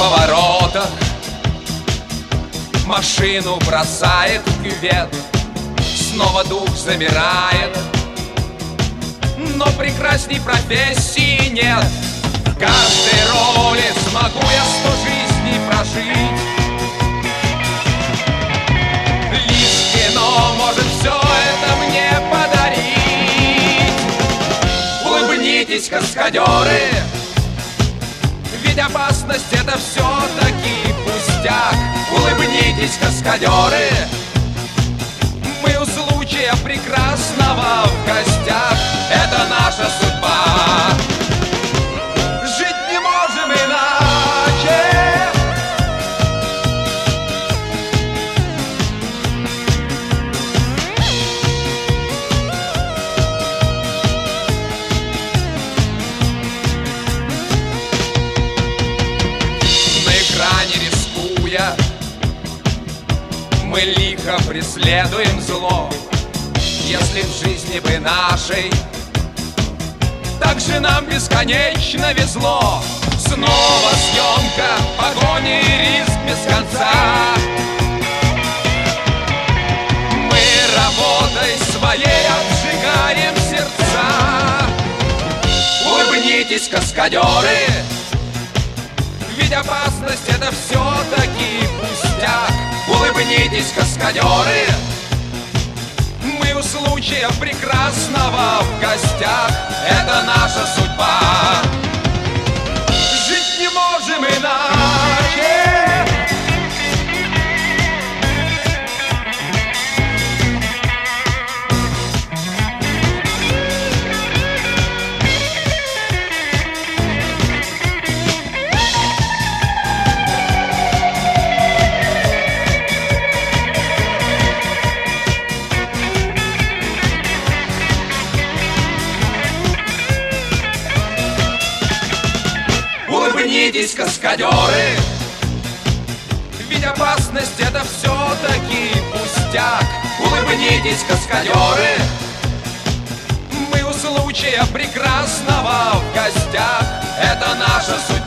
поворотах машину бросает в кювет. Снова дух замирает, но прекрасней профессии нет. В каждой роли смогу я 100 жизней прожить. Лишь кино может все это мне подарить. Улыбнитесь, каскадеры, ведь опасность — это все-таки пустяк. Улыбнитесь, каскадеры, мы у случая прекрасного в гостях. Это наша судьба, жить не можем иначе. На экране рискуя, мы лихо преследуем зло. Если в жизни бы нашей так же нам бесконечно везло. Снова съемка, погони и риск без конца. Мы работой своей обжигаем сердца. Улыбнитесь, каскадеры, ведь опасность — это все-таки пустяк. Улыбнитесь, каскадеры, мы у случая прекрасного в гостях. Это наша судьба, жить не можем иначе. Улыбнитесь, каскадеры, ведь опасность — это все-таки пустяк. Улыбнитесь, каскадеры, мы у случая прекрасного в гостях. Это наша судьба.